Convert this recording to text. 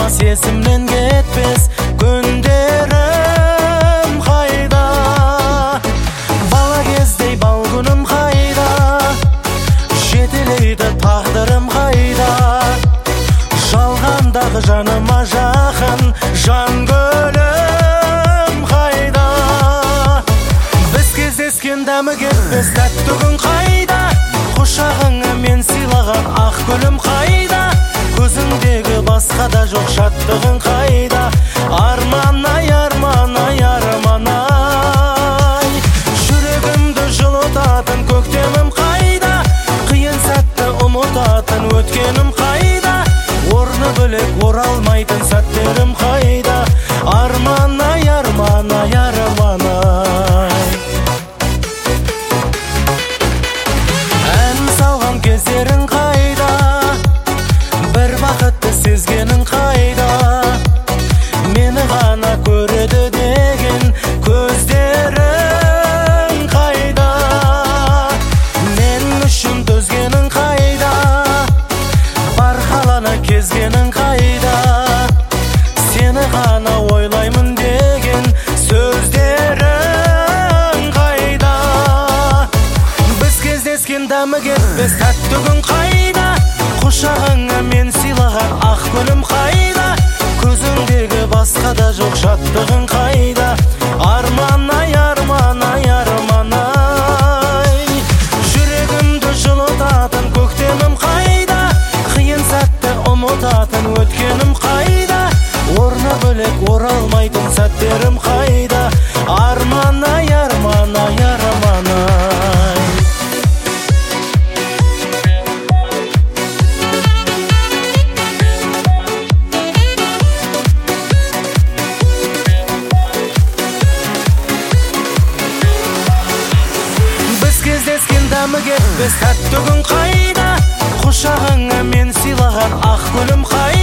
қалмас есімнен кетпес күндерім қайда, бала кездей бал күнім қайда, жетелейді тағдырым қайда, жалғандағы жаныма жақын жан гүлім қайда, біз кездескен дәмі кетпес тәтті күн қайда, құшағыңа мен сыйлаған ақ гүлім қайда, көзіңдегі басқа да жоқ шаттығың қайда, арман ай арман ай арман ай, жүрегімді жылытатын көктемім қайда, қиын сәтті ұмытатын өткенім қайда, орны бөлек оралмайтын сәттерім қайда, арман ай арман ай арман ай. Ән салған кездерің қайда, бір бақытты сезгенің қайда, мені ғана көреді деген көздерің қайда, мен үшін төзгенің қайда, бар қаланы кезгенің қайда, сені ғана ойлаймын деген сөздерің қайда, біз кездескен дәмі кетпес тәтті күн қайда, құшағыңа мен сыйлаған ақ гүлім қайда, көзіңдегі басқа да жоқ шаттығың қайда, арман ай арман ай арман ай, жүрегімді жылытатын көктемім қайда, қиын сәтті ұмытатын өткенім қайда, орны бөлек оралмайтын сәттерім қайда, арман ай арман ай арман ай. Кездескен дәмі кетпес тәтті күн қайда, құшағыңа мен сыйлаған ақ гүлім қайда,